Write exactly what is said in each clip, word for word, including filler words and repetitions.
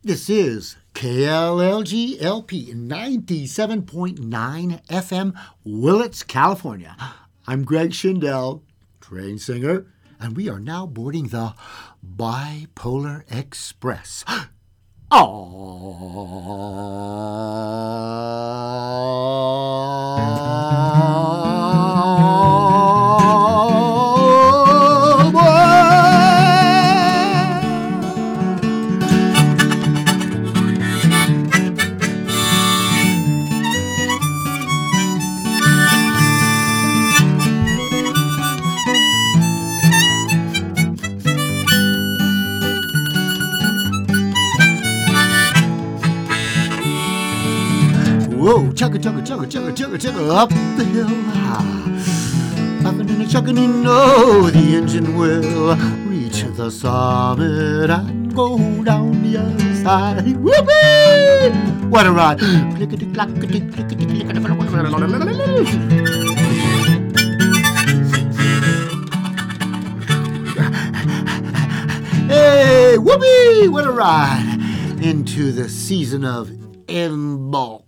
This is K L L G L P ninety-seven point nine F M, Willits, California. I'm Greg Schindel, train singer, and we are now boarding the Bipolar Express. Oh, boy. Whoa, chugga, chugga, chugga, chugga, chugga, chugga, up the hill. Puffin' and a chugging, you know the engine will reach the summit and go down the other side. Whoopee! What a ride! Clickety-clackety, clickety-clackety. Hey, whoopee! What a ride into the season of Emball.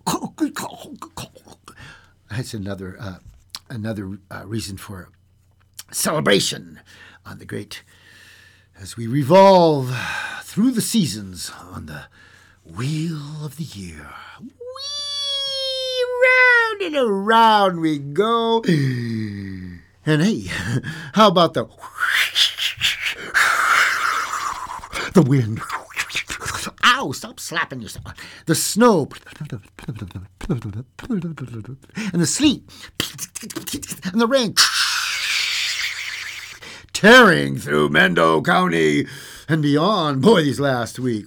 That's another uh, another uh, reason for celebration on the great, as we revolve through the seasons on the wheel of the year. Whee! Round and around we go. And hey, how about the the wind? Ow, stop slapping yourself. The snow. And the sleet. And the rain. Tearing through Mendo County and beyond. Boy, these last week.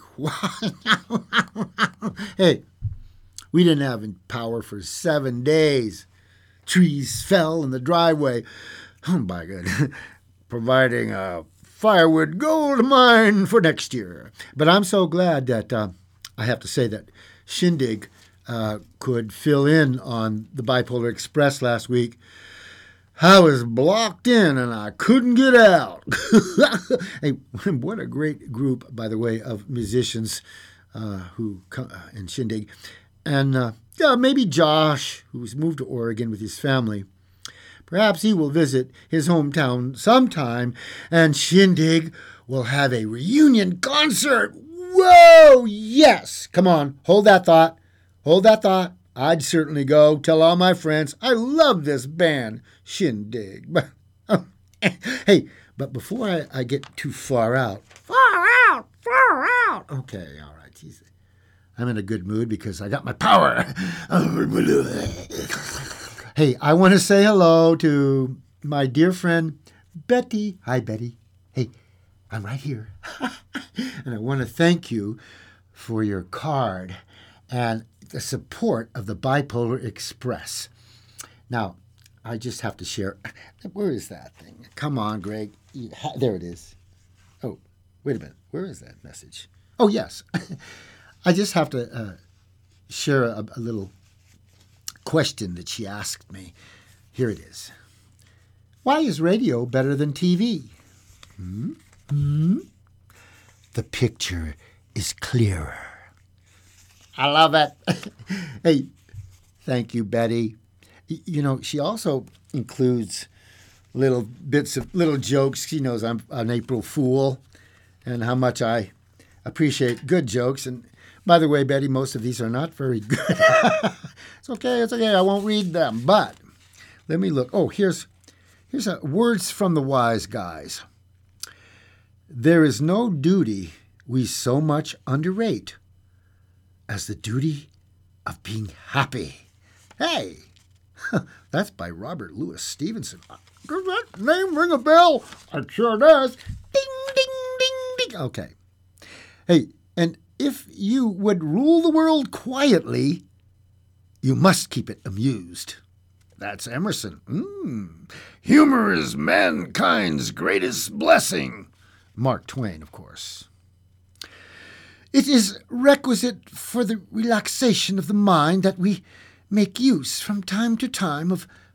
Hey, we didn't have power for seven days. Trees fell in the driveway. Oh, my God. Providing a firewood gold mine for next year. But I'm so glad that uh, I have to say that Shindig uh, could fill in on the Bipolar Express last week. I was blocked in and I couldn't get out. Hey, what a great group, by the way, of musicians uh, who come uh, in Shindig. And uh, yeah, maybe Josh, who's moved to Oregon with his family. Perhaps he will visit his hometown sometime, and Shindig will have a reunion concert. Whoa, yes. Come on, hold that thought. Hold that thought. I'd certainly go. Tell all my friends I love this band, Shindig. But, oh, hey, but before I, I get too far out. Far out, far out. Okay, all right. Geez. I'm in a good mood because I got my power. Hey, I want to say hello to my dear friend, Betty. Hi, Betty. Hey, I'm right here. And I want to thank you for your card and the support of the Bipolar Express. Now, I just have to share. Where is that thing? Come on, Greg. There it is. Oh, wait a minute. Where is that message? Oh, yes. I just have to uh, share a, a little question that she asked me. Here it is. Why is radio better than T V? Hmm? Hmm? The picture is clearer. I love it. Hey, thank you, Betty. You know, she also includes little bits of little jokes. She knows I'm an April Fool and how much I appreciate good jokes. And by the way, Betty, most of these are not very good. It's okay, it's okay. I won't read them. But let me look. Oh, here's here's a, words from the wise guys. There is no duty we so much underrate as the duty of being happy. Hey, that's by Robert Louis Stevenson. Does that name ring a bell? It sure does. Ding, ding, ding, ding. Okay. Hey, and if you would rule the world quietly, you must keep it amused. That's Emerson. Mm. Humor is mankind's greatest blessing. Mark Twain, of course. It is requisite for the relaxation of the mind that we make use from time to time of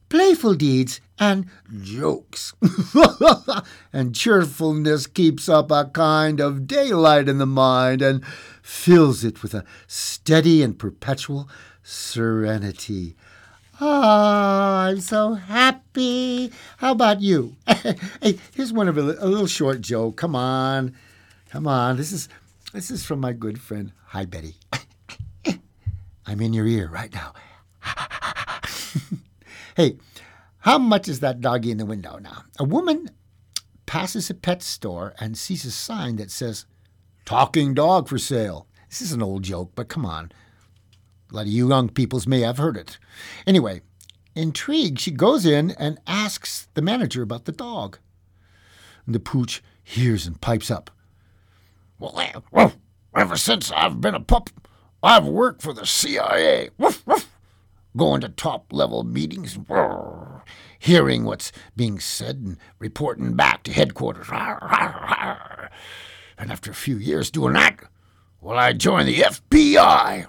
playful deeds, and jokes. And cheerfulness keeps up a kind of daylight in the mind and fills it with a steady and perpetual serenity. Ah, I'm so happy. How about you? Hey, here's one of a, a little short joke. Come on. Come on. This is this is from my good friend. Hi, Betty. I'm in your ear right now. Hey, how much is that doggy in the window now? A woman passes a pet store and sees a sign that says, talking dog for sale. This is an old joke, but come on. A lot of you young peoples may have heard it. Anyway, intrigued, she goes in and asks the manager about the dog. And the pooch hears and pipes up. Well, well, ever since I've been a pup, I've worked for the C I A. Woof, woof. Going to top-level meetings, whir, hearing what's being said and reporting back to headquarters. Rawr, rawr, rawr. And after a few years doing that, well, I joined the F B I.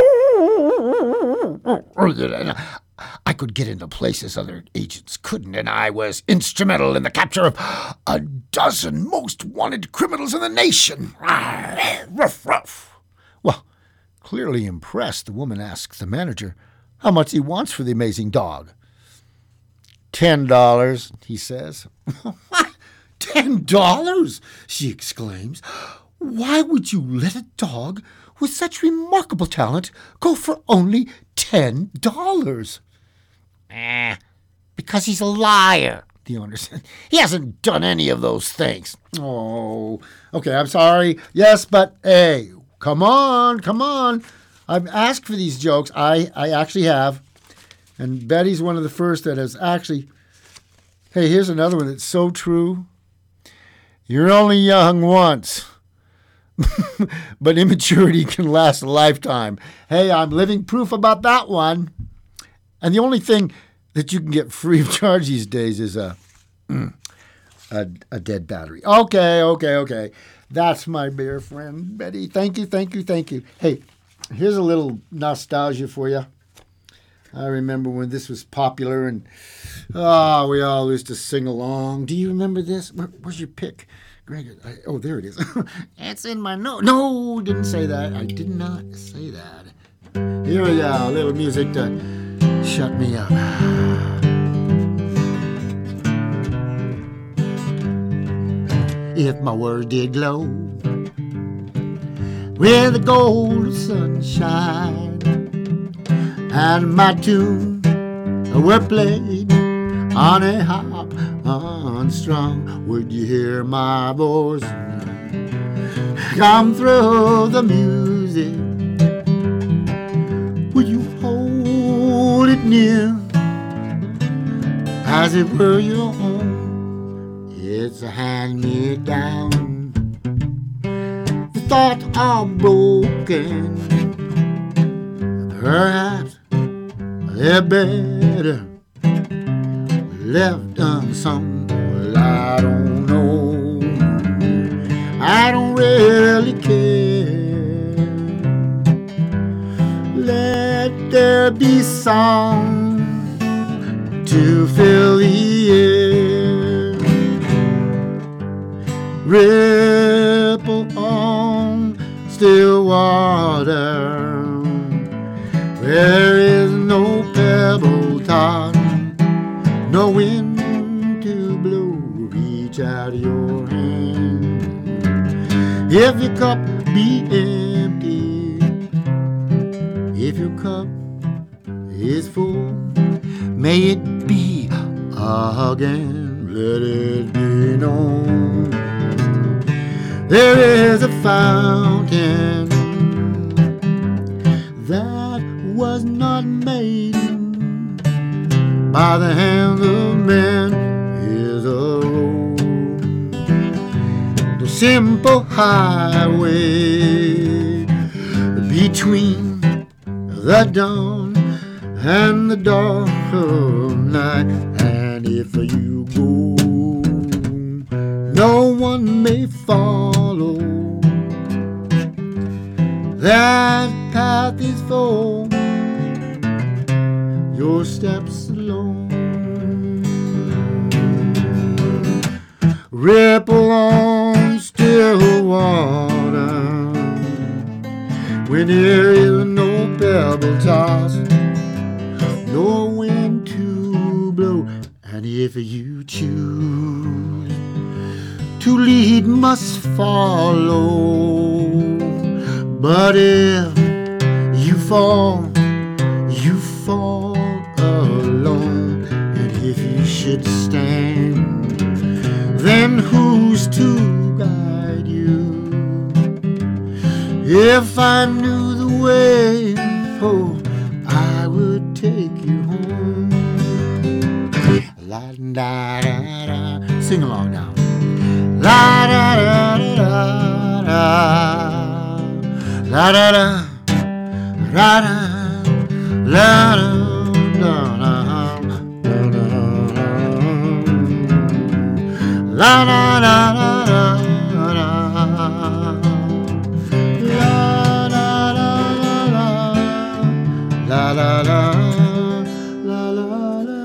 I could get into places other agents couldn't, and I was instrumental in the capture of a dozen most wanted criminals in the nation. Ruff, ruff. Well, clearly impressed, the woman asks the manager how much he wants for the amazing dog. Ten dollars, he says. Ten dollars? She exclaims. Why would you let a dog with such remarkable talent go for only ten dollars? Eh, because he's a liar, the owner said. He hasn't done any of those things. Oh, okay, I'm sorry. Yes, but hey, come on, come on. I've asked for these jokes. I, I actually have. And Betty's one of the first that has actually. Hey, here's another one that's so true. You're only young once. But immaturity can last a lifetime. Hey, I'm living proof about that one. And the only thing that you can get free of charge these days is a, a, a dead battery. Okay, okay, okay. That's my dear friend, Betty. Thank you, thank you, thank you. Hey, here's a little nostalgia for you. I remember when this was popular and, oh, we all used to sing along. Do you remember this? Where, where's your pick? Greg, I, oh, there it is. It's in my note. No, didn't say that. I did not say that. Here we go. A little music to shut me up. If my words did glow with the gold sunshine and my tune were played on a harp unstrung, would you hear my voice come through the music? Would you hold it near as it were your own? It's a hand-me-down. The thoughts are broken. Perhaps they're better left unsung. Well, I don't know. I don't really care. Let there be song to fill the air. Ripple on still water. There is no pebble top, no wind to blow. Reach out your hand. If your cup be empty, if your cup is full, may it be again. Let it be known there is a fountain that was not made by the hand of man. Is a road, the simple highway between the dawn and the dark of night. And if you go, no one may follow. That path is full, your steps alone. ripple on still water, when there is no pebble toss, no wind to blow. And if you choose to lead, must follow. But if you fall, you fall alone. And if you should stand, then who's to guide you? If I knew the way, oh, I would take you home. La da da da. Sing along now. La da da da da. La da da da da. La da da da. La da da da da. La la la, la la la.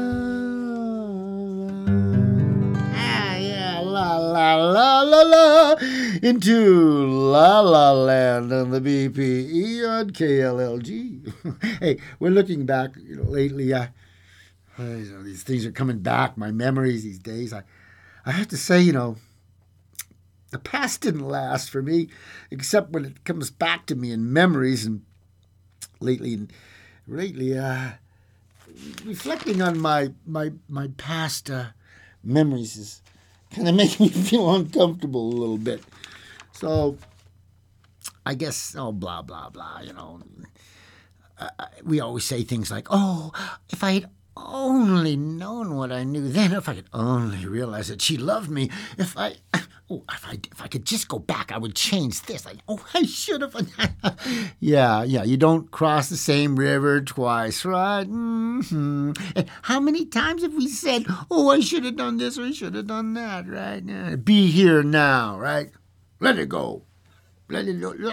Ah, yeah, la la la la la. Into La La Land on the B P E on K L L G. Hey, we're looking back, you know, lately. Uh, you know, these things are coming back. My memories these days. I, I have to say, you know, the past didn't last for me, except when it comes back to me in memories. And lately, lately, uh, reflecting on my my my past uh, memories is kind of making me feel uncomfortable a little bit. So, I guess, oh, blah blah blah. You know, uh, we always say things like, "Oh, if I had only known what I knew then, if I could only realize that she loved me, if I." Oh, if I, if I could just go back, I would change this. Like, oh, I should have. yeah, yeah, you don't cross the same river twice, right? Mm-hmm. And how many times have we said, oh, I should have done this or I should have done that, right? Yeah. Be here now, right? Let it go. Let it go.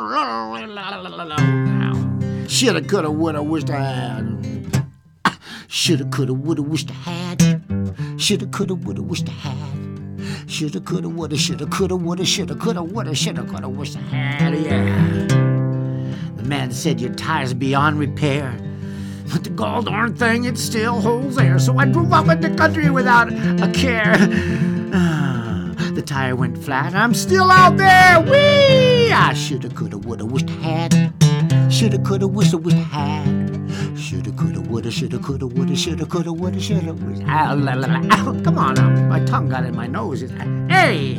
Shoulda, coulda, woulda, wished I had. Shoulda, coulda, woulda, wished I had. Shoulda, coulda, woulda, wished I had. Shoulda, coulda, woulda, shoulda, coulda, woulda, shoulda, coulda, woulda, shoulda, coulda, wished I had, yeah. The man said your tire's beyond repair, but the gall darn thing, it still holds air. So I drove up in the country without a care. The tire went flat, I'm still out there, whee! I shoulda, coulda, woulda, wished I had. Shoulda, coulda, woulda, wished I had. Shoulda, coulda, woulda, shoulda, coulda, woulda, shoulda, coulda, woulda, shoulda, woulda. Ah, la, la, la. Oh, come on, um, my tongue got in my nose. Hey!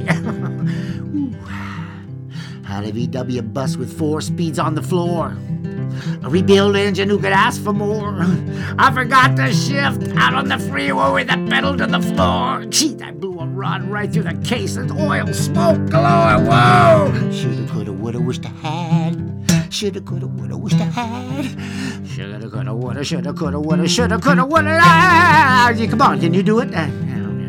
Had a V W bus with four speeds on the floor. A rebuild engine who could ask for more. I forgot to shift out on the freeway with the pedal to the floor. Gee, I blew a rod right through the case and oil smoke glowing. Whoa! Shoulda, coulda, woulda, wished I had. Shoulda, coulda, woulda, wished I had. Shoulda, coulda, woulda, shoulda, coulda, woulda, shoulda, coulda, woulda. Ah, come on, can you do it? Uh,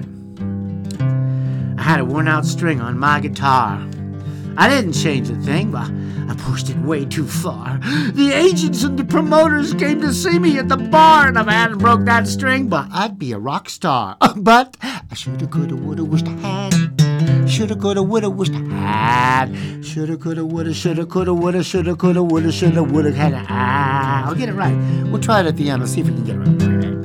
I had a worn-out string on my guitar. I didn't change a thing, but I pushed it way too far. The agents and the promoters came to see me at the bar, and if I hadn't broke that string, but I'd be a rock star. But I shoulda, coulda, woulda, wished I had. Shoulda, coulda, woulda, wished I had. Shoulda, coulda, woulda, shoulda, coulda, woulda, shoulda, coulda, woulda, shoulda, woulda, had. Ah, I'll get it right. We'll try it at the end. Let's see if we can get it right.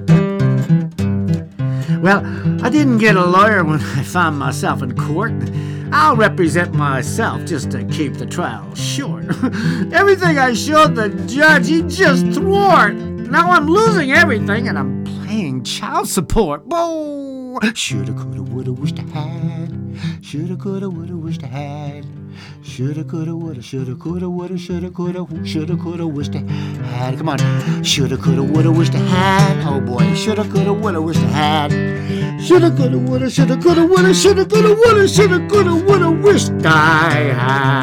Well, I didn't get a lawyer when I found myself in court. I'll represent myself just to keep the trial short. Everything I showed the judge, he just thwart. Now I'm losing everything and I'm paying child support. Whoa! Shoulda, coulda, woulda, wished I had. Shoulda, coulda, woulda, wished I had. Shoulda, coulda, woulda, shoulda, coulda, woulda, shoulda, coulda, shoulda, coulda, wished I had. Come on. Shoulda, coulda, woulda, wished I had. Oh boy. Shoulda, coulda, woulda, wished I had. Shoulda, coulda, woulda, shoulda, coulda, woulda, shoulda, coulda, woulda, shoulda, coulda, woulda, wished I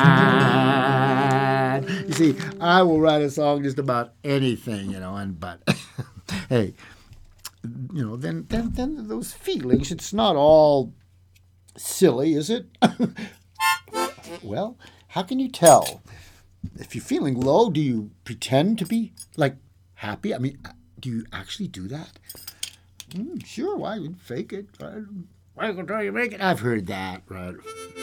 had. You see, I will write a song just about anything, you know, and but hey, you know, then then then those feelings, it's not all silly, is it? Well, how can you tell? If you're feeling low, do you pretend to be, like, happy? I mean, do you actually do that? Mm, sure, why? You'd fake it. Right? Fake it till you make it. I've heard that, right?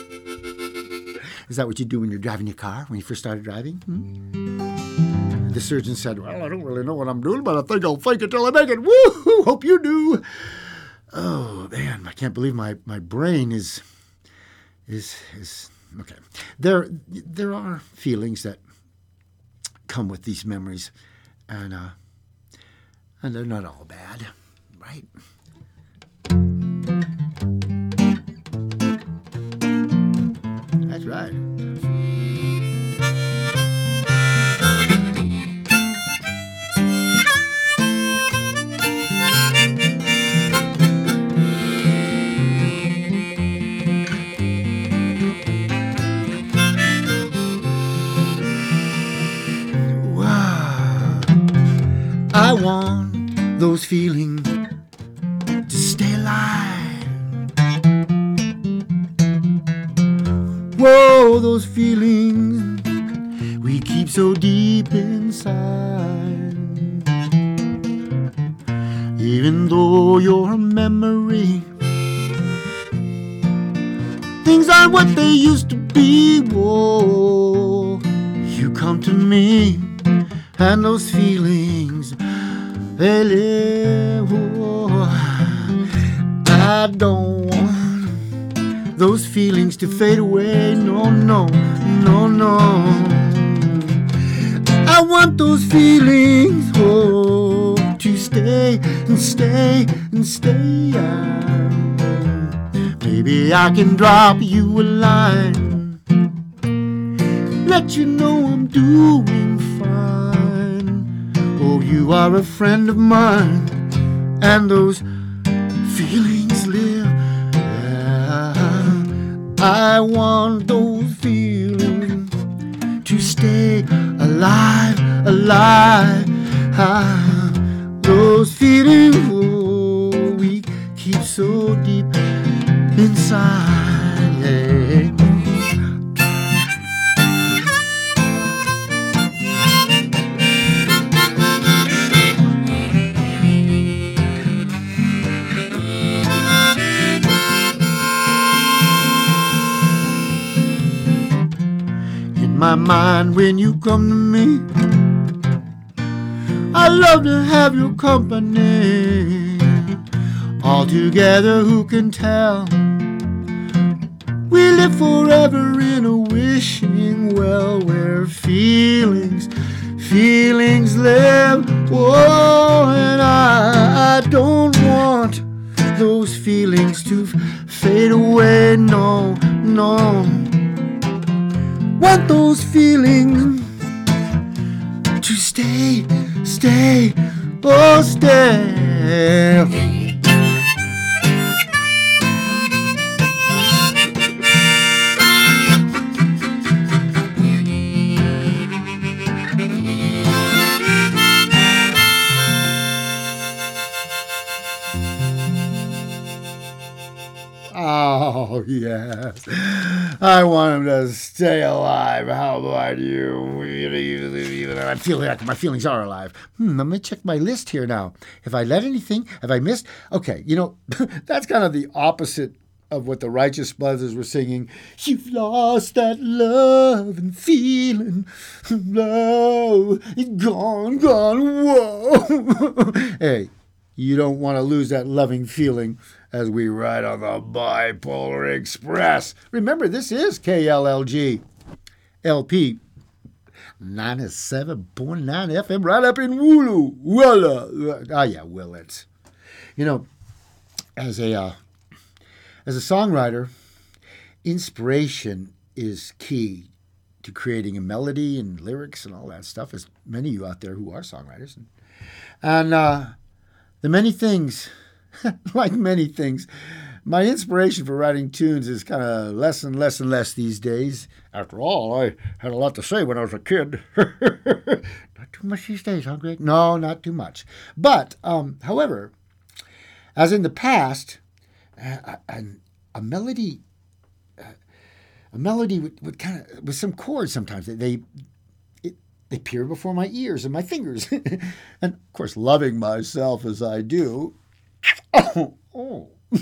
Is that what you do when you're driving your car, when you first started driving? Hmm? The surgeon said, well, I don't really know what I'm doing, but I think I'll fake it till I make it. Woo! Hope you do. Oh, man, I can't believe my, my brain is, is, is, okay. There, there are feelings that come with these memories, and, uh, and they're not all bad, right? That's right. Wow. I want those feelings to stay alive. Whoa, those feelings we keep so deep inside. Even though you're a memory, things aren't what they used to be. Whoa, you come to me, and those feelings, they live. Whoa, I don't want those feelings to fade away. No, no, no, no. I want those feelings, oh, to stay and stay and stay. Maybe I can drop you a line, let you know I'm doing fine. Oh, you are a friend of mine, and those feelings live. I want those feelings to stay alive, alive. Ah, those feelings, oh, we keep so deep inside. Yeah. My mind when you come to me, I love to have your company. All together, who can tell? We live forever in a wishing well, where feelings, feelings live. Whoa, and I, I don't want those feelings to fade away. No, no. Want those feelings to stay, stay, oh stay. Oh, yes. I want him to stay alive. How about you? I feel like my feelings are alive. Hmm, let me check my list here now. Have I let anything? Have I missed? Okay, you know, that's kind of the opposite of what the Righteous Brothers were singing. You've lost that love and feeling. Love is gone, gone, whoa. Hey, you don't want to lose that loving feeling as we ride on the Bipolar Express. Remember, this is K L L G L P ninety-seven point nine F M right up in Wooloo. Willa. Ah, yeah, Willits. You know, as a uh, as a songwriter, inspiration is key to creating a melody and lyrics and all that stuff, as many of you out there who are songwriters. And, and uh, the many things, like many things, my inspiration for writing tunes is kind of less and less and less these days. After all, I had a lot to say when I was a kid. Not too much these days, huh, Greg? No, not too much. But, um, however, as in the past, a, a, a melody, uh, a melody would, would kind of, with some chords sometimes, they, they They peer before my ears and my fingers. And, of course, loving myself as I do. Oh, oh.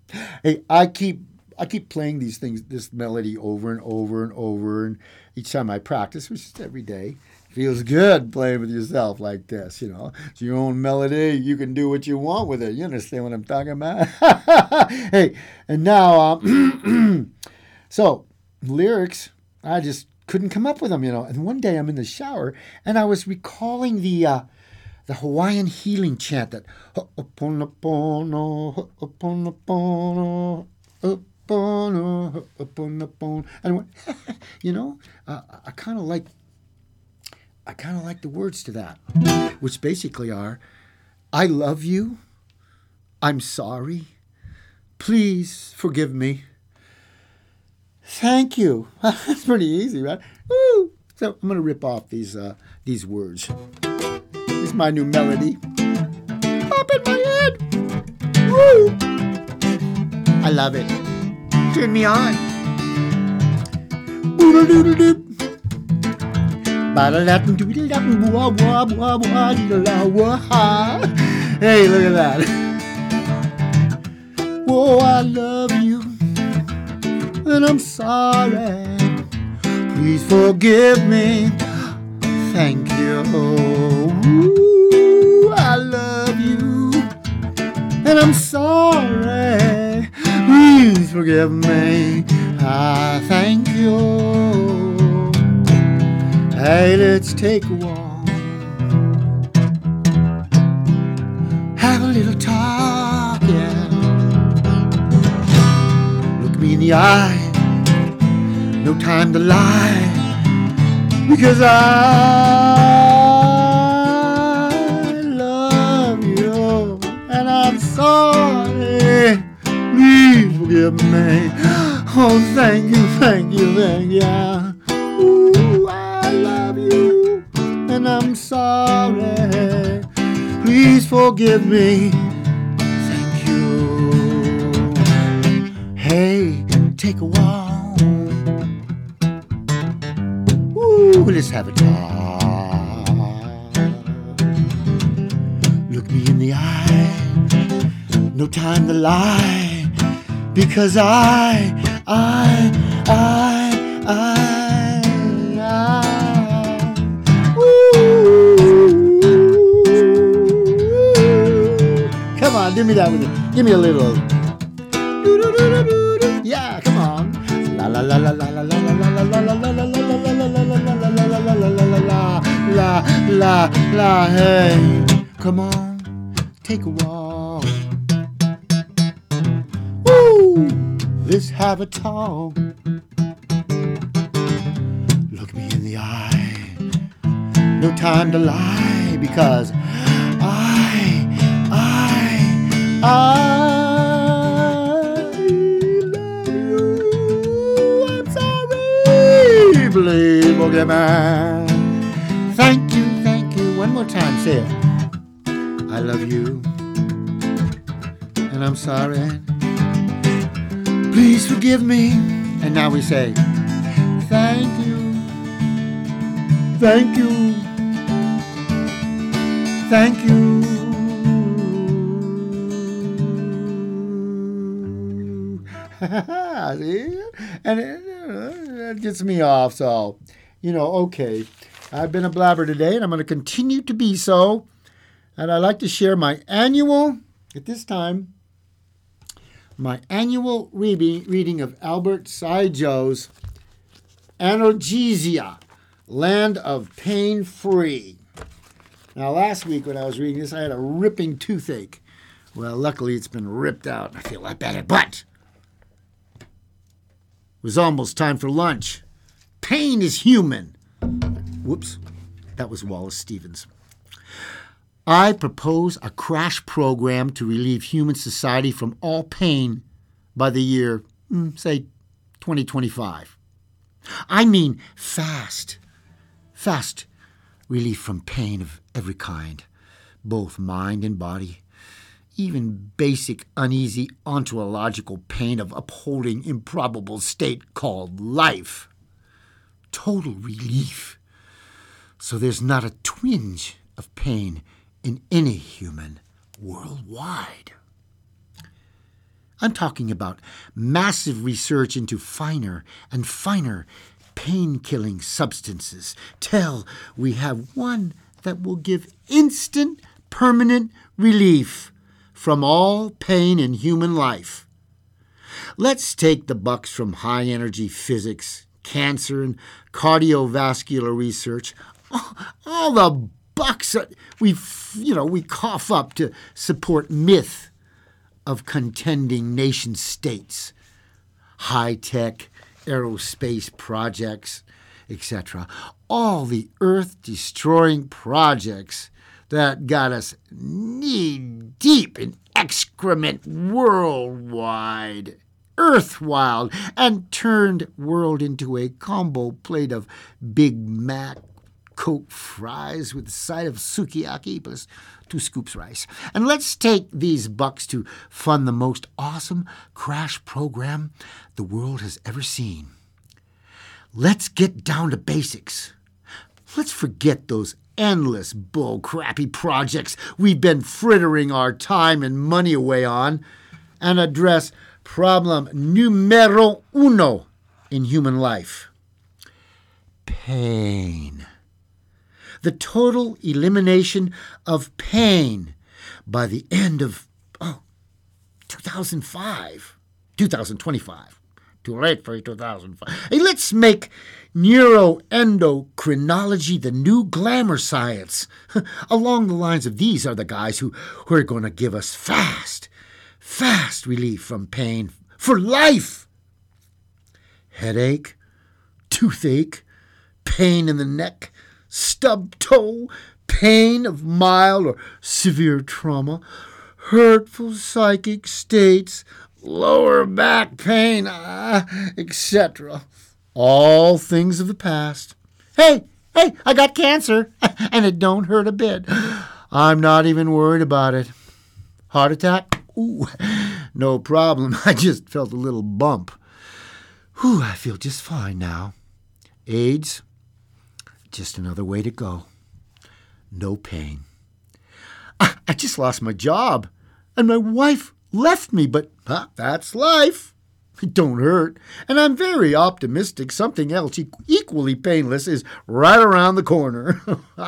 Hey, I keep I keep playing these things, this melody over and over and over, and each time I practice, which is every day, feels good playing with yourself like this. You know, it's your own melody. You can do what you want with it. You understand what I'm talking about? Hey, and now, um, so lyrics, I just couldn't come up with them. You know, and one day I'm in the shower and I was recalling the. Uh, the Hawaiian healing chant that Ho'oponopono, Ho'oponopono, Ho'opono, Ho'oponopono. And I went, you know, uh, I kind of like, I kind of like the words to that, which basically are, I love you, I'm sorry, please forgive me, thank you. That's pretty easy, right? Woo! So I'm gonna rip off these uh, these words. This is my new melody. Pop in my head. Woo! I love it. Turn me on. Hey, look at that. Whoa, I love you, and I'm sorry. Please forgive me. Thank you. Ooh, I love you, and I'm sorry. Please forgive me. I thank you. Hey, let's take a walk. Have a little talk, yeah. Look me in the eye. No time to lie. Because I love you, and I'm sorry. Please forgive me. Oh, thank you, thank you, thank you. Ooh, I love you, and I'm sorry. Please forgive me. Thank you. Hey, take a walk. Let's have a talk. Look me in the eye. No time to lie. Because I, I, I, I, I. Ooh. Come on, give me that with it. Give me a little. Yeah, come on. La la la la la la la la la la la la la la la la la la, hey, come on, take a walk. Woo, let's have a talk. Look me in the eye. No time to lie because I, I, I love you. I'm sorry. Please forgive me. Thank you, thank you. One more time, say it. I love you, and I'm sorry. Please forgive me. And now we say, thank you, thank you, thank you. See? And it, it gets me off, so, you know, okay. I've been a blabber today, and I'm going to continue to be so. And I'd like to share my annual, at this time, my annual reading, reading of Albert Saijo's Analgesia, Land of Pain Free. Now, last week when I was reading this, I had a ripping toothache. Well, luckily it's been ripped out. I feel a lot better, but it was almost time for lunch. Pain is human. Whoops, that was Wallace Stevens. I propose a crash program to relieve human society from all pain by the year, say, twenty twenty-five. I mean fast, fast relief from pain of every kind, both mind and body, even basic, uneasy, ontological pain of upholding improbable state called life. Total relief. So there's not a twinge of pain in any human worldwide. I'm talking about massive research into finer and finer pain-killing substances till we have one that will give instant, permanent relief from all pain in human life. Let's take the bucks from high-energy physics, cancer, and cardiovascular research, all the bucks that we, you know, we cough up to support myth of contending nation states, high-tech aerospace projects, et cetera. All the earth-destroying projects that got us knee-deep in excrement worldwide, earth-wild, and turned world into a combo plate of Big Mac Coke fries with a side of sukiyaki plus two scoops rice. And let's take these bucks to fund the most awesome crash program the world has ever seen. Let's get down to basics. Let's forget those endless bull-crappy projects we've been frittering our time and money away on and address problem numero uno in human life. Pain. The total elimination of pain by the end of, oh, two thousand five, two thousand twenty-five. Too late for two thousand five. Hey, let's make neuroendocrinology the new glamour science. Along the lines of these are the guys who, who are going to give us fast, fast relief from pain for life. Headache, toothache, pain in the neck, stub toe, pain of mild or severe trauma, hurtful psychic states, lower back pain, uh, et cetera. All things of the past. Hey, hey, I got cancer, and it don't hurt a bit. I'm not even worried about it. Heart attack? Ooh, no problem. I just felt a little bump. Whew, I feel just fine now. AIDS? Just another way to go. No pain. I, I just lost my job, and my wife left me, but huh, that's life. It don't hurt. And I'm very optimistic something else equally painless is right around the corner.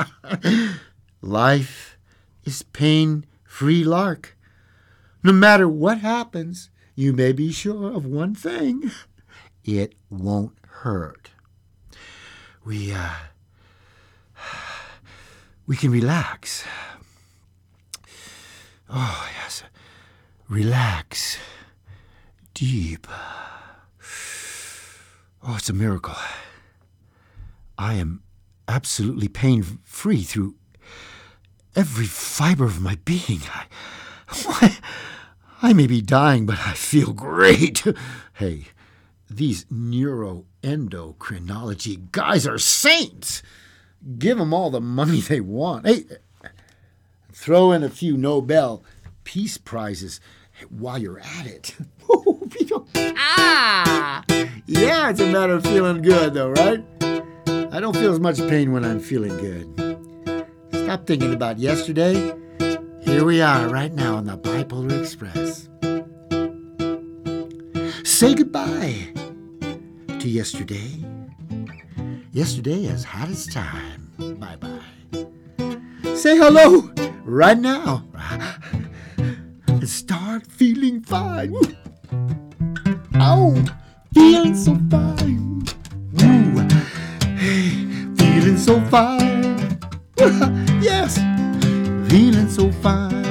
Life is pain-free lark. No matter what happens, you may be sure of one thing. It won't hurt. We, uh... We can relax. Oh, yes. Relax. Deep. Oh, it's a miracle. I am absolutely pain-free through every fiber of my being. I, why, I may be dying, but I feel great. Hey, these neuroendocrinology guys are saints. Give them all the money they want. Hey, throw in a few Nobel Peace Prizes while you're at it. Ah! Yeah, it's a matter of feeling good, though, right? I don't feel as much pain when I'm feeling good. Stop thinking about yesterday. Here we are right now on the Bipolar Express. Say goodbye to yesterday. Yesterday has had its time. Bye-bye. Say hello right now. And start feeling fine. Oh, feeling so fine. Ooh, hey, feeling so fine. Yes, feeling so fine.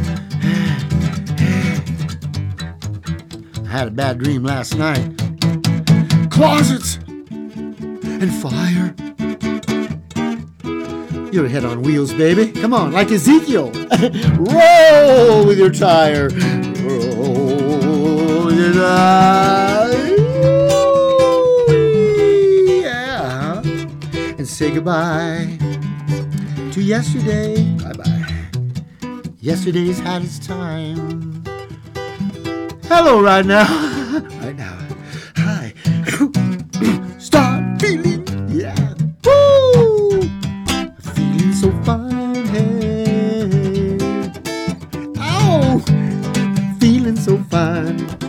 I had a bad dream last night. Closets and fire. You're a head on wheels, baby. Come on, like Ezekiel. Roll with your tire. Roll with your tire. Yeah. And say goodbye to yesterday. Bye-bye. Yesterday's had its time. Hello right now. Right now. Hi. Start feeling, yeah. Woo! Feeling so fine, hey. Oh, feeling so fine.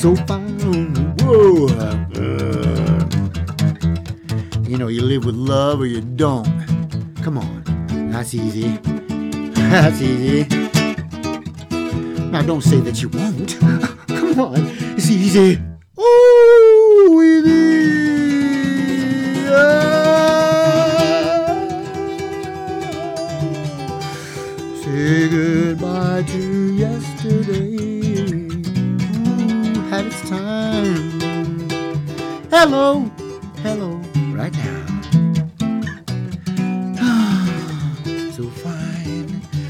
so fine. Whoa. Uh, you know, you live with love or you don't. Come on. That's easy. That's easy. Now, don't say that you won't. Come on. It's easy. Oh, easy. Ah. Say goodbye to yesterday. Ooh, had its time. Hello. Hello. Right now. So fine.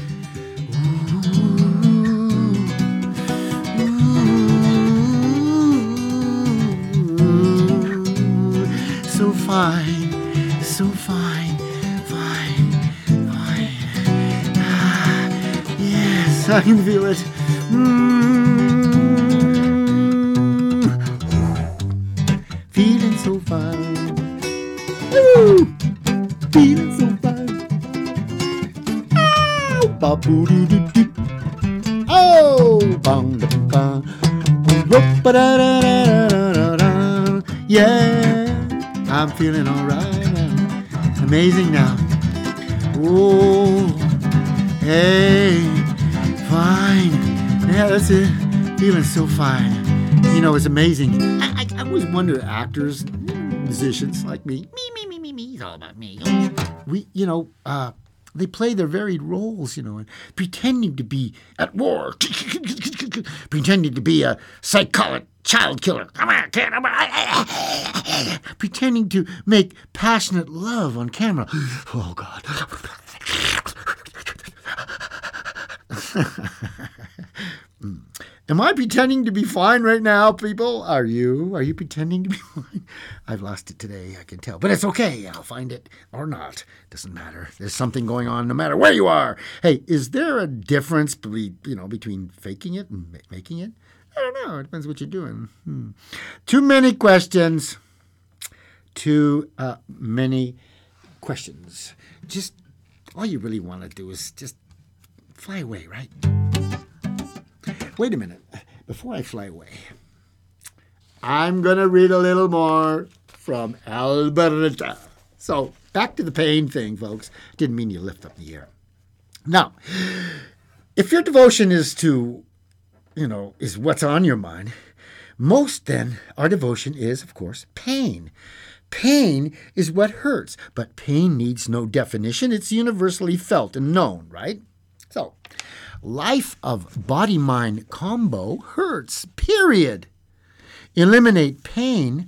So fine, so fine, fine, fine. Ah, yes, I can feel it. Mm. Feeling so fine. Woo! Feeling so fine. Ba-boo-doo-doo-doo. Oh, bang, bang, bang. Yeah, I'm feeling all right now. It's amazing now. Oh, hey, fine. Yeah, that's it. Feeling so fine. You know, it's amazing. I, I, I always wonder, actors, musicians like me, me, me, me, me, me. It's all about me. We, you know, uh, they play their varied roles, you know, and pretending to be at war, pretending to be a psychotic child killer, pretending to make passionate love on camera. Oh, God. Am I pretending to be fine right now, people? Are you? Are you pretending to be fine? I've lost it today, I can tell. But it's okay. I'll find it or not. Doesn't matter. There's something going on no matter where you are. Hey, is there a difference be, you know, between faking it and making it? I don't know. It depends what you're doing. Hmm. Too many questions. Too uh, many questions. Just all you really want to do is just fly away, right? Wait a minute. Before I fly away, I'm going to read a little more from Alberta. So back to the pain thing, folks. Didn't mean you lift up the air. Now, if your devotion is to, you know, is what's on your mind, most then our devotion is, of course, pain. Pain is what hurts, but pain needs no definition. It's universally felt and known, right? So, life of body-mind combo hurts, period. Eliminate pain,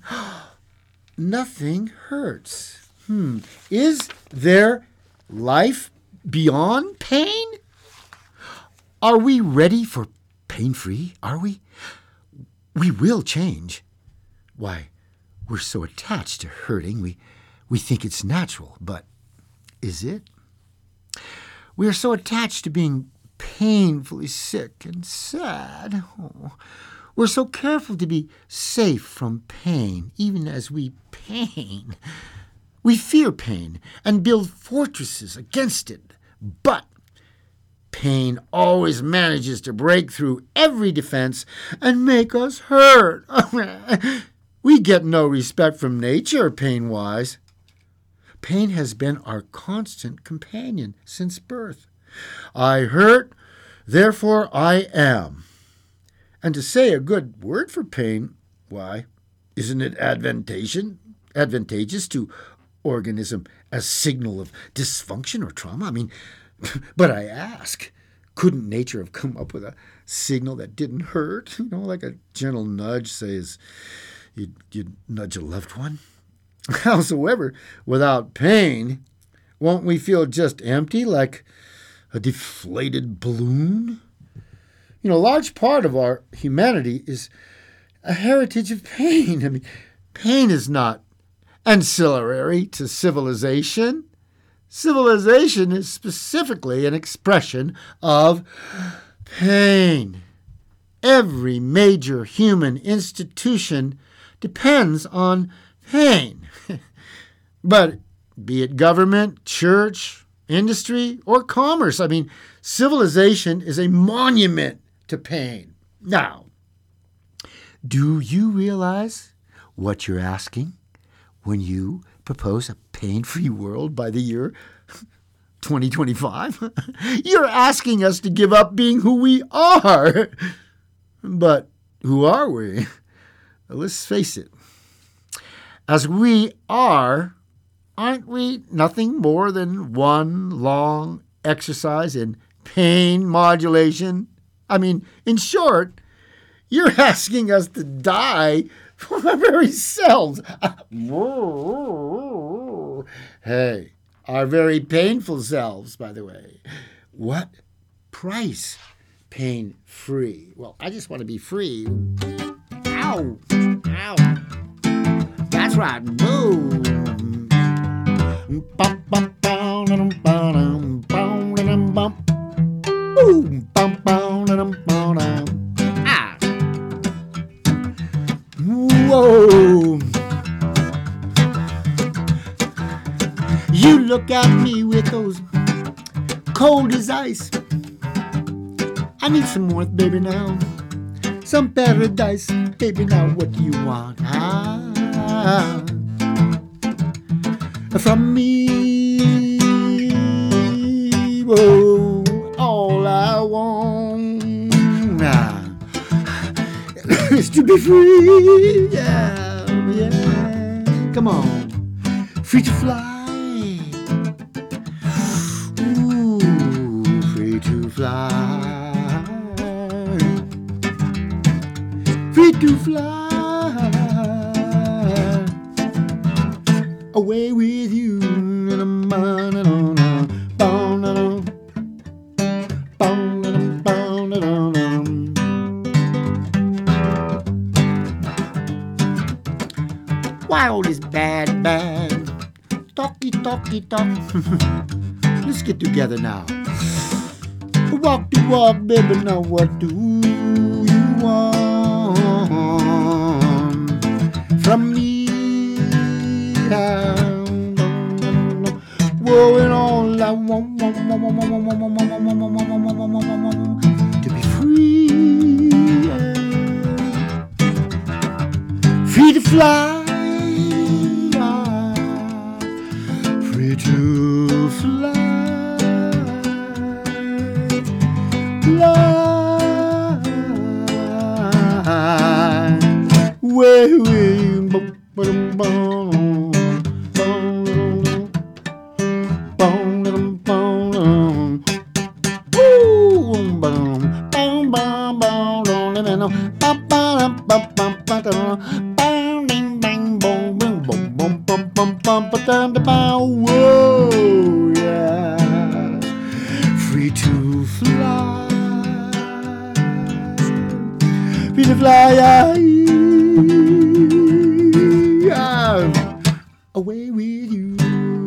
nothing hurts. Hmm. Is there life beyond pain? Are we ready for pain-free? Are we? We will change. Why, we're so attached to hurting, we, we think it's natural, but is it? We are so attached to being painfully sick and sad. Oh, we're so careful to be safe from pain, even as we pain. We fear pain and build fortresses against it, but pain always manages to break through every defense and make us hurt. We get no respect from nature, pain-wise. Pain has been our constant companion since birth. I hurt, therefore I am. And to say a good word for pain, why, isn't it advantageous, advantageous to organism as signal of dysfunction or trauma? I mean, but I ask, couldn't nature have come up with a signal that didn't hurt? You know, like a gentle nudge, says you'd, you'd nudge a loved one? Howsoever, without pain, won't we feel just empty, like a deflated balloon? You know, a large part of our humanity is a heritage of pain. I mean, pain is not ancillary to civilization. Civilization is specifically an expression of pain. Every major human institution depends on pain. But be it government, church, industry, or commerce, I mean, civilization is a monument to pain. Now, Do you realize what you're asking when you propose a pain-free world by the year twenty twenty-five? You're asking us to give up being who we are. But who are we? Let's face it. As we are, aren't we nothing more than one long exercise in pain modulation? I mean, in short, you're asking us to die from our very selves. Hey, our very painful selves, by the way. What price? Pain-free. Well, I just want to be free. Ow! Ow! That's right. Boom! Bum, bum, bum, bum, bum, bum, bum, bum. Boom! Bum, bum, bum, bum, bum. Ah! Whoa! You look at me with those cold as ice. I need some warmth, baby, now. Some paradise, baby, now what do you want? Ah, from me, whoa, all I want ah, is to be free, yeah, yeah. Come on, free to fly, ooh, free to fly. Free to fly away with you. Wild is bad, bad. Talky, talky, talk. Let's get together now. Walk to walk, baby. Now what do you want from me? Whoa, and all I want to be free, free to fly, free to fly, fly, way, way, bum, bum, bum. Whoa, yeah, free to fly, free to fly, yeah, away with you.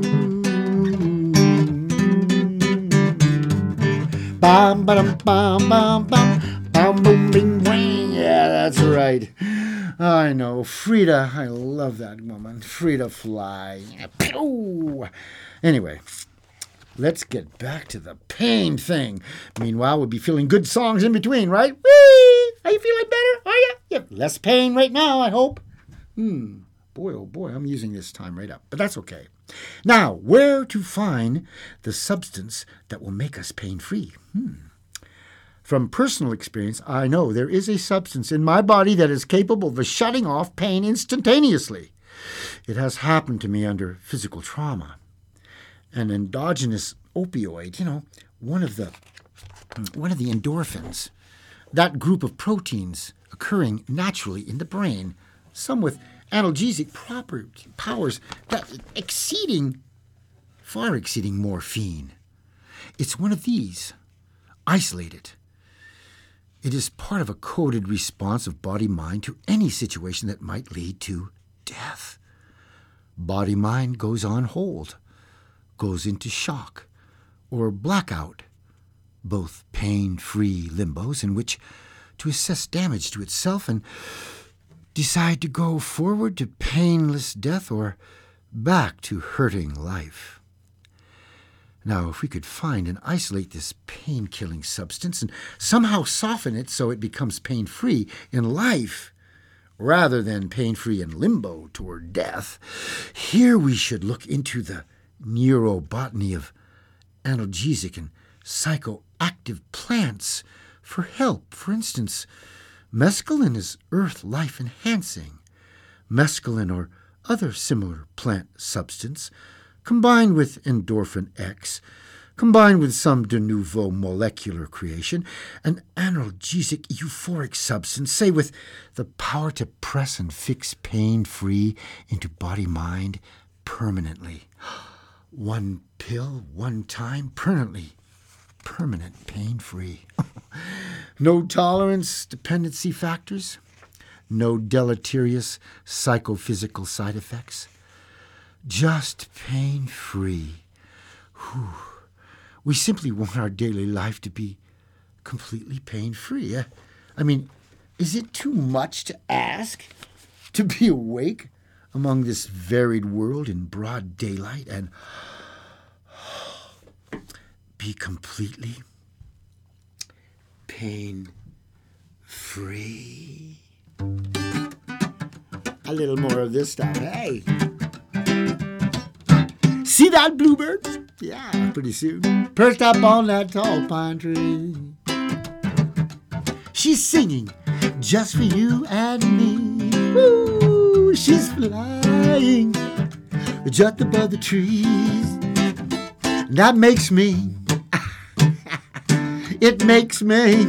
Bam, bam, bam, bam, bam, bam, boom, bing, bang. Yeah, that's right. I know. Frida, I love that woman. Frida Fly. Pew! Anyway, let's get back to the pain thing. Meanwhile, we'll be feeling good songs in between, right? Whee! Are you feeling better? Are you? You have less pain right now, I hope. Hmm. Boy, oh boy, I'm using this time right up. But that's okay. Now, where to find the substance that will make us pain-free? Hmm. From personal experience, I know there is a substance in my body that is capable of shutting off pain instantaneously. It has happened to me under physical trauma. An endogenous opioid, you know, one of the one of the endorphins, that group of proteins occurring naturally in the brain, some with analgesic proper powers that exceeding, far exceeding morphine. It's one of these, isolated. It is part of a coded response of body-mind to any situation that might lead to death. Body-mind goes on hold, goes into shock or blackout, both pain-free limbos in which to assess damage to itself and decide to go forward to painless death or back to hurting life. Now, if we could find and isolate this pain-killing substance and somehow soften it so it becomes pain-free in life, rather than pain-free in limbo toward death, here we should look into the neurobotany of analgesic and psychoactive plants for help. For instance, mescaline is earth life enhancing. Mescaline or other similar plant substance, combined with endorphin X, combined with some de novo molecular creation, an analgesic euphoric substance, say with the power to press and fix pain free into body-mind permanently. One pill, one time, permanently, permanent pain-free. No tolerance, dependency factors, no deleterious psychophysical side effects, just pain-free. Whew. We simply want our daily life to be completely pain-free. Uh, I mean, is it too much to ask to be awake among this varied world in broad daylight and be completely pain-free? A little more of this stuff. Hey! See that bluebird? Yeah, pretty soon. Perched up on that tall pine tree. She's singing just for you and me. Woo! She's flying just above the trees. That makes me, it makes me,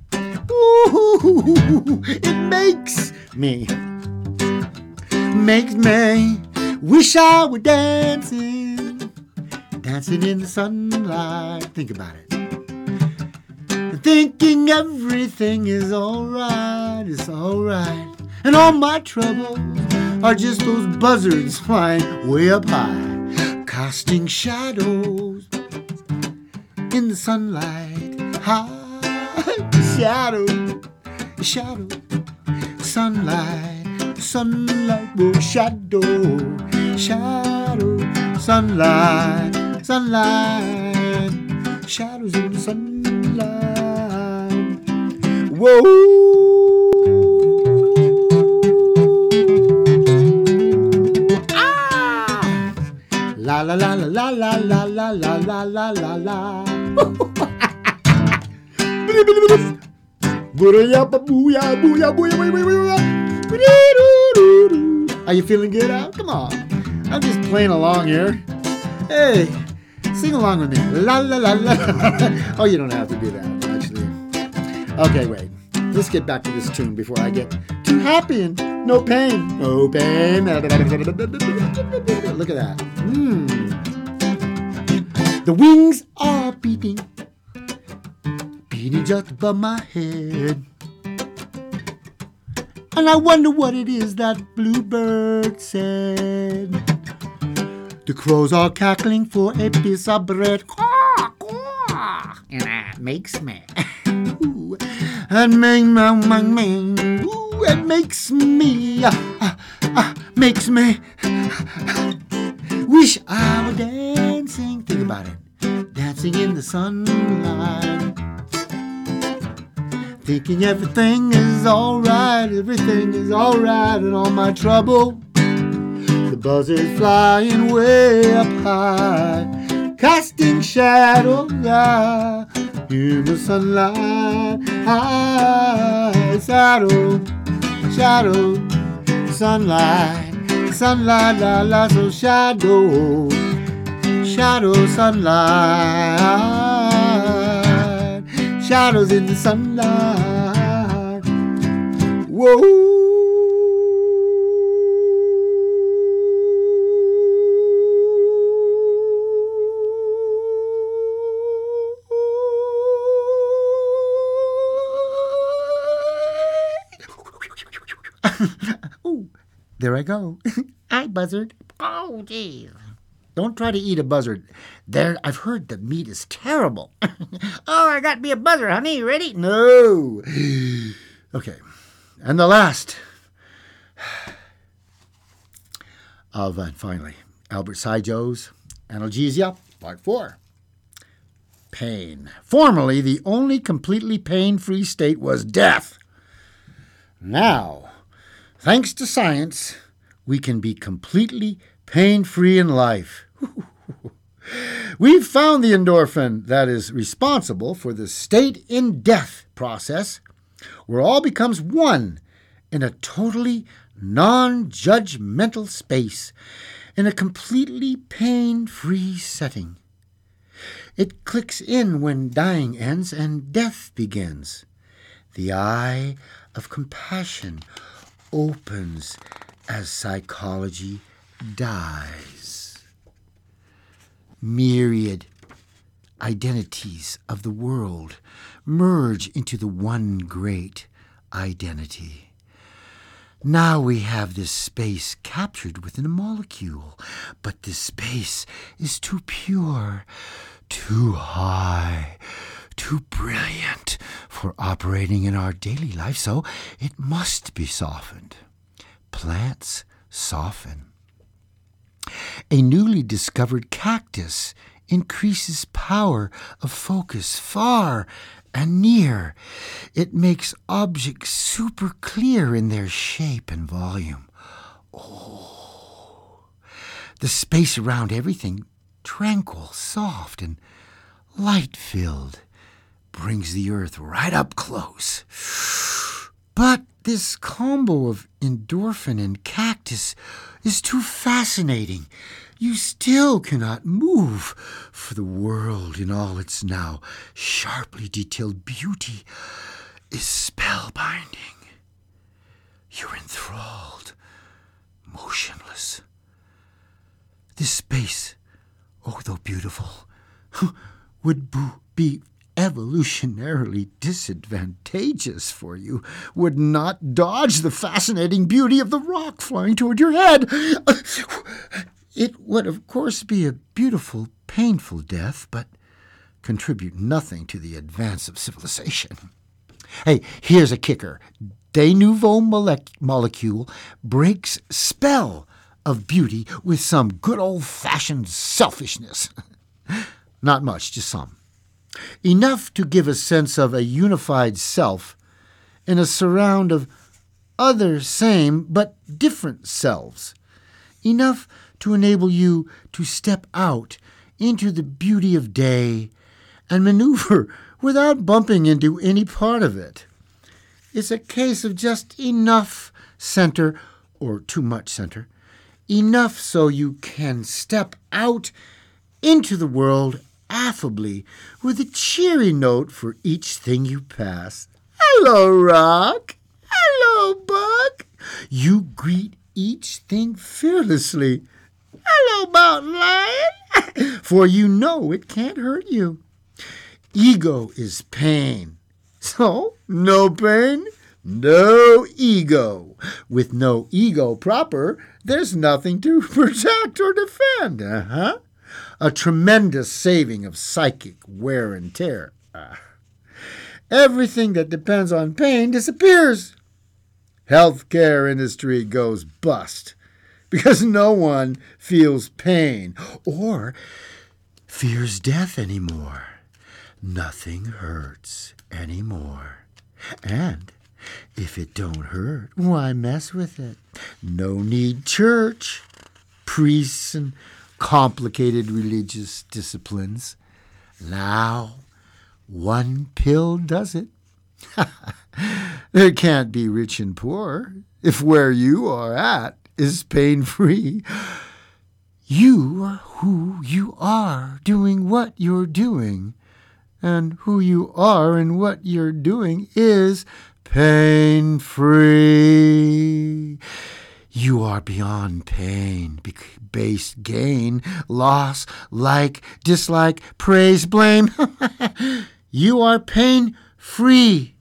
ooh, it makes me, makes me wish I were dancing, dancing in the sunlight. Think about it. Thinking everything is alright, it's alright. And all my troubles are just those buzzards flying way up high, casting shadows in the sunlight. High shadow, shadow, sunlight, sunlight, oh shadow, shadow, sunlight, sunlight, shadows in the sunlight. Whoa. Ah. La la la la la la la la la la la la. Are you feeling good out? Come on. I'm just playing along here. Hey, sing along with me. La la la la. Oh, you don't have to do that, actually. Okay, wait. Let's get back to this tune before I get too happy and no pain. No pain. Look at that. Mm. The wings are beating, beating just above my head. And I wonder what it is that bluebird said. The crows are cackling for a piece of bread. Caw, caw. And that makes me. Ooh, and mang, mang, mang, mang. Ooh, it makes me. Uh, uh, uh, makes me. Wish I were dancing. Think about it. Dancing in the sunlight. Thinking everything is alright. Everything is alright. And all my trouble. The buzzards flying way up high, casting shadows uh, in the sunlight. High, shadow, shadow, sunlight, sunlight, la la, so shadow, shadow, sunlight, shadows in the sunlight. Whoa. Ooh, there I go. Hi, buzzard. Oh, geez. Don't try to eat a buzzard. There, I've heard the meat is terrible. Oh, I got me a buzzard, honey. You ready? No. Okay. And the last of, and finally, Albert Saijo's Analgesia, Part four. Pain. Formerly, the only completely pain-free state was death. Now, Thanks to science, we can be completely pain-free in life. We've found the endorphin that is responsible for the state in death process, where all becomes one in a totally non-judgmental space, in a completely pain-free setting. It clicks in when dying ends and death begins. The eye of compassion opens as psychology dies. Myriad identities of the world merge into the one great identity. Now we have this space captured within a molecule, but this space is too pure, too high, too brilliant for operating in our daily life, so it must be softened. Plants soften. A newly discovered cactus increases power of focus far and near. It makes objects super clear in their shape and volume. Oh, the space around everything, tranquil, soft, and light-filled, brings the earth right up close. But this combo of endorphin and cactus is too fascinating. You still cannot move, for the world in all its now sharply detailed beauty is spellbinding. You're enthralled, motionless. This space, oh, though beautiful, would be evolutionarily disadvantageous for you, would not dodge the fascinating beauty of the rock flying toward your head. It would, of course, be a beautiful, painful death, but contribute nothing to the advance of civilization. Hey, here's a kicker. De Novo molec- molecule breaks spell of beauty with some good old-fashioned selfishness. Not much, just some. Enough to give a sense of a unified self in a surround of other same but different selves. Enough to enable you to step out into the beauty of day and maneuver without bumping into any part of it. It's a case of just enough center, or too much center, enough so you can step out into the world affably with a cheery note for each thing you pass. Hello, rock. Hello, bug. You greet each thing fearlessly. Hello, mountain lion. For you know it can't hurt you. Ego is pain. So, no pain, no ego. With no ego proper, there's nothing to protect or defend. Uh-huh. A tremendous saving of psychic wear and tear. Uh, everything that depends on pain disappears. Healthcare industry goes bust because no one feels pain or fears death anymore. Nothing hurts anymore. And if it don't hurt, why mess with it? No need church, priests, and complicated religious disciplines. Now, one pill does it. There can't be rich and poor if where you are at is pain-free. You are who you are, doing what you're doing. And who you are and what you're doing is pain-free. You are beyond pain, base, gain, loss, like, dislike, praise, blame. You are pain-free.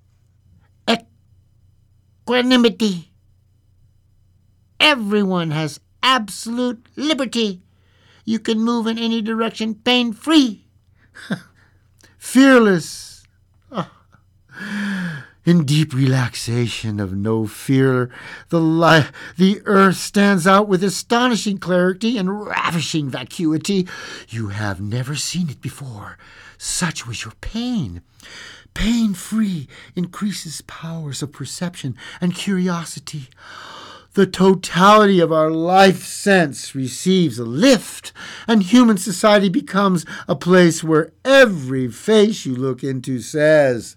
Equanimity. Everyone has absolute liberty. You can move in any direction pain-free. Fearless. In deep relaxation of no fear, the, li- the earth stands out with astonishing clarity and ravishing vacuity. You have never seen it before. Such was your pain. Pain-free increases powers of perception and curiosity. The totality of our life sense receives a lift, and human society becomes a place where every face you look into says,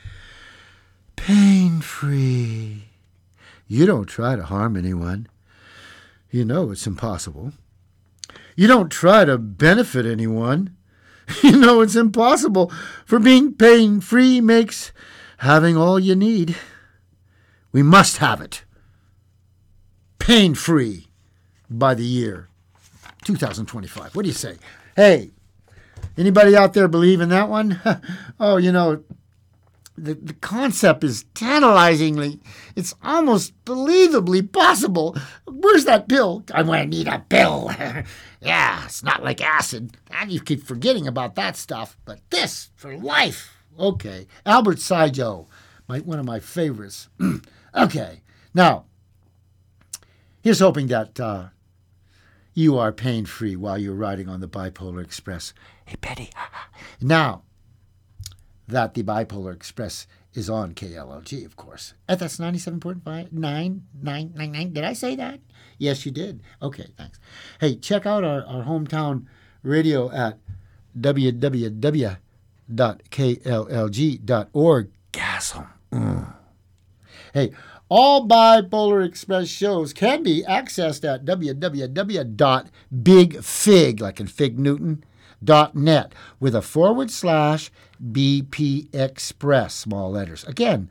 pain-free. You don't try to harm anyone. You know it's impossible. You don't try to benefit anyone. You know it's impossible, for being pain-free makes having all you need. We must have it. Pain-free by the year two thousand twenty-five. What do you say? Hey, anybody out there believe in that one? Oh, you know, The, the concept is tantalizingly, it's almost believably possible. Where's that pill? I'm going to need a pill. Yeah, it's not like acid. And you keep forgetting about that stuff. But this, for life. Okay, Albert Saijo, my, one of my favorites. Okay, now, here's hoping that uh, you are pain-free while you're riding on the Bipolar Express. Hey, Betty. Now, that the Bipolar Express is on K L L G, of course. And that's ninety-seven point five, nine, nine, nine, nine. Did I say that? Yes, you did. Okay, thanks. Hey, check out our, our hometown radio at w w w dot k l l g dot org. Gasm. Mm. Hey, all Bipolar Express shows can be accessed at w w w dot big fig, like in Fig Newton, dot net with a forward slash B P Express, small letters. Again,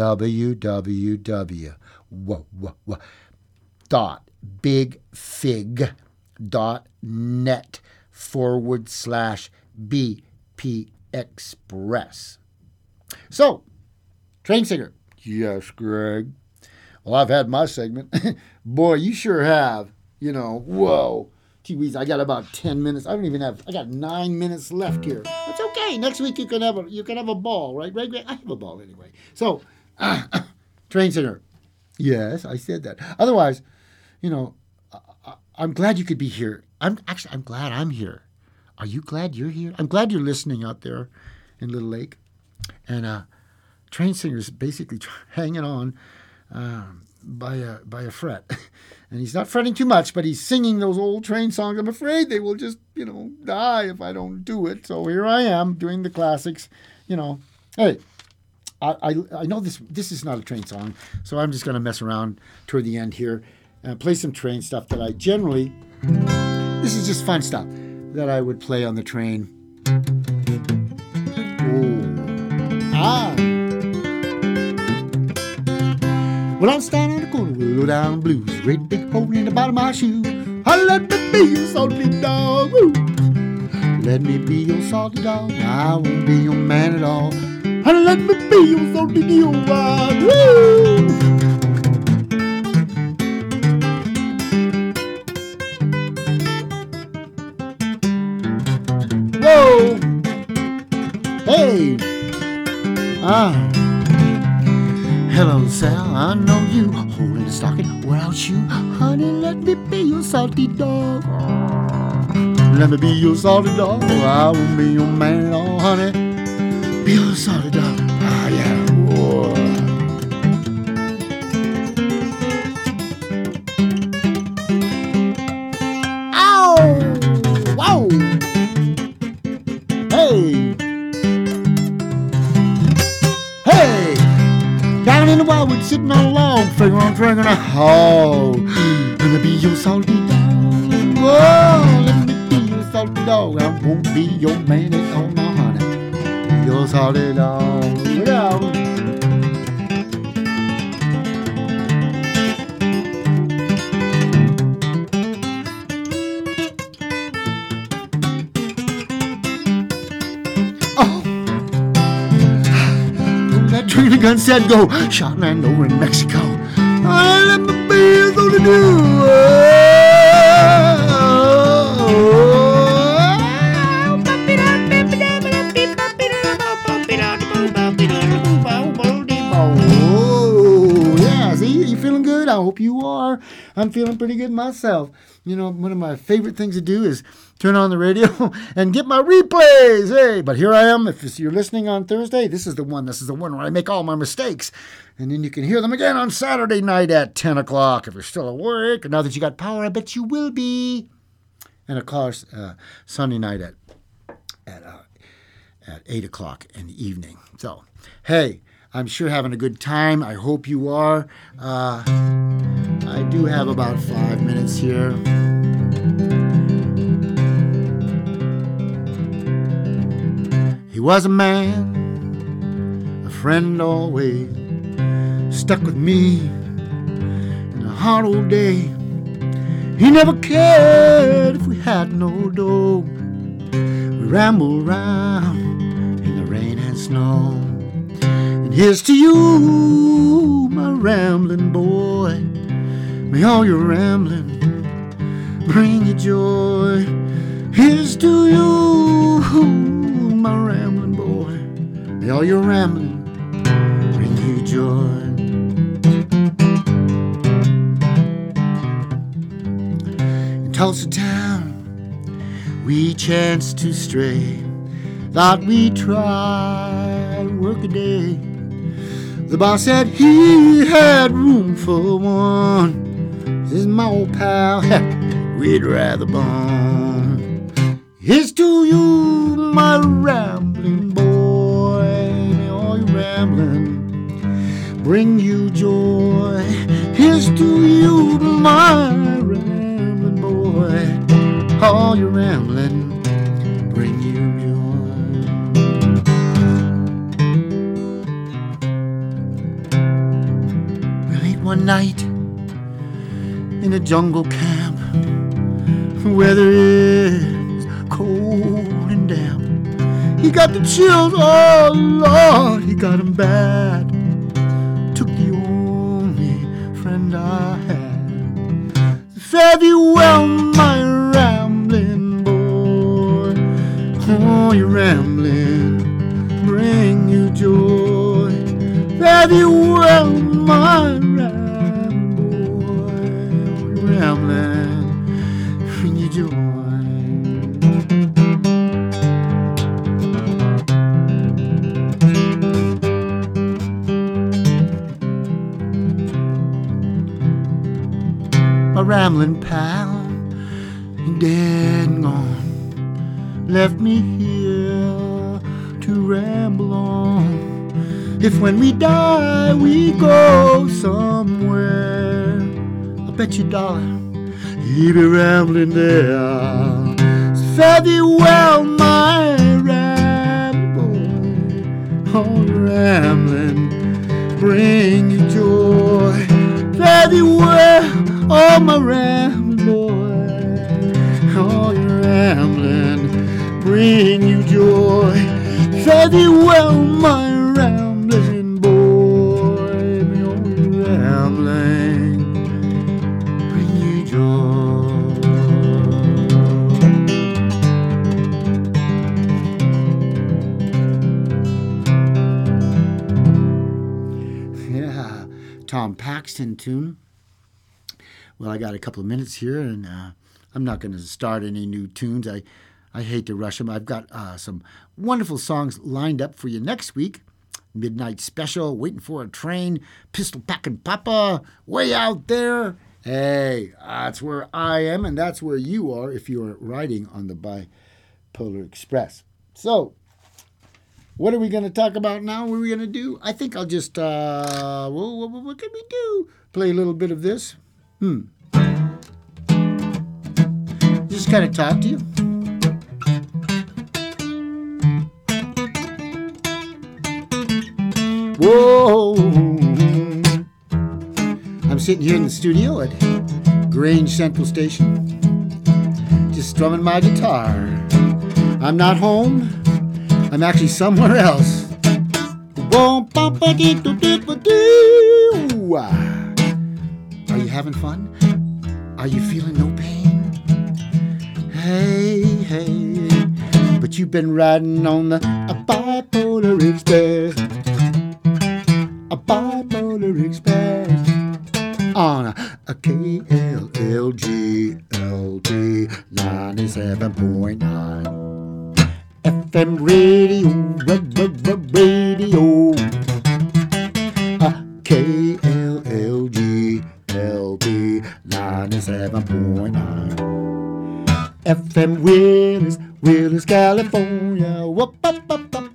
www whoa, whoa, whoa, dot bigfig dot net forward slash B P Express. So, Train Singer. Yes, Greg. Well, I've had my segment. Boy, you sure have. You know, whoa. Gee whiz, I got about ten minutes. I don't even have, I got nine minutes left here. That's okay. Next week you can have a, you can have a ball, right? Right, right? I have a ball anyway. So, uh, Train Singer. Yes, I said that. Otherwise, you know, I, I'm glad you could be here. I'm actually, I'm glad I'm here. Are you glad you're here? I'm glad you're listening out there in Little Lake. And uh, Train Singer's basically hanging on um, by a by a fret. And he's not fretting too much, but he's singing those old train songs. I'm afraid they will just, you know, die if I don't do it. So here I am doing the classics. You know, hey, I I, I know this this is not a train song, so I'm just going to mess around toward the end here and play some train stuff that I generally, this is just fun stuff that I would play on the train. Oh. Ah. Well, I'm standing on the corner with a low down blues, a great big hole in the bottom of my shoe. Oh, let me be your salty dog. Woo. Let me be your salty dog. I won't be your man at all. Oh, let me be your salty dog. Woo. Whoa. Hey. Ah. Hello, Sal, I know you. Holding a stocking, without you. Honey, let me be your salty dog. Let me be your salty dog. I won't be your man at all, honey. Be your salty dog. Ah, yeah. Whoa. Ow! Wow! Hey! Hey! Down in the wildwood, sitting on a log, finger on dragging a hog. Let me be your salty dog. Whoa, let me be your salty dog. I won't be your man at all, now, honey. Your salty dog. Look out. Train a gun said go, shot land over in Mexico. I let me be so to do. hope you are. I'm feeling pretty good myself. You know, one of my favorite things to do is turn on the radio and get my replays. Hey, but here I am. If you're listening on Thursday, this is the one. This is the one where I make all my mistakes. And then you can hear them again on Saturday night at ten o'clock. If you're still awake, now that you got power, I bet you will be. And of course, uh, Sunday night at at uh, at eight o'clock in the evening. So, hey, I'm sure having a good time. I hope you are. Uh, I do have about five minutes here. He was a man, a friend always, stuck with me in a hard old day. He never cared if we had no dough. We rambled round in the rain and snow. And here's to you, my rambling boy. May all your rambling bring you joy. Here's to you, my rambling boy. May all your rambling bring you joy. In Tulsa town, we chanced to stray. Thought we'd try work a day. The boss said he had room for one. This is my old pal, we'd rather bone. Here's to you, my rambling boy. May all your rambling bring you joy. Here's to you, my rambling boy. All your rambling bring you joy. Late one night in a jungle camp, weather is cold and damp. He got the chills, oh Lord, he got 'em bad. Took the only friend I had. Fare thee well, my rambling boy. Oh, your rambling bring you joy. Fare thee well, my rambling boy. Oh, your rambling bring you joy. My rambling pal, dead and gone, left me here to ramble on. If when we die we go somewhere, I bet you dollar he'll be rambling there. So fare thee well, my rambling boy. Oh, rambling bring you joy. Fare thee well, oh, my rambling boy. Oh, your rambling bring you joy. Fare thee well, my rambling boy. May all your rambling bring you joy. Yeah, Tom Paxton tune. Well, I got a couple of minutes here, and uh, I'm not going to start any new tunes. I, I hate to rush them. I've got uh, some wonderful songs lined up for you next week. Midnight Special, Waiting for a Train, Pistol Packin' Papa, Way Out There. Hey, that's where I am, and that's where you are if you're riding on the Bipolar Express. So, what are we going to talk about now? What are we going to do? I think I'll just, uh, well, what, what can we do? Play a little bit of this. Hmm. Just kind of talk to you. Whoa. I'm sitting here in the studio at Grange Central Station, just strumming my guitar. I'm not home. I'm actually somewhere else. Are you having fun? Are you feeling no pain? Hey, hey, but you've been riding on the a Bipolar Express. A Bipolar Express. on a K L L G L P ninety-seven point nine F M radio, radio. A K L L G L P ninety-seven point nine F M Willis, Willis, California. Whoop, up, up, up.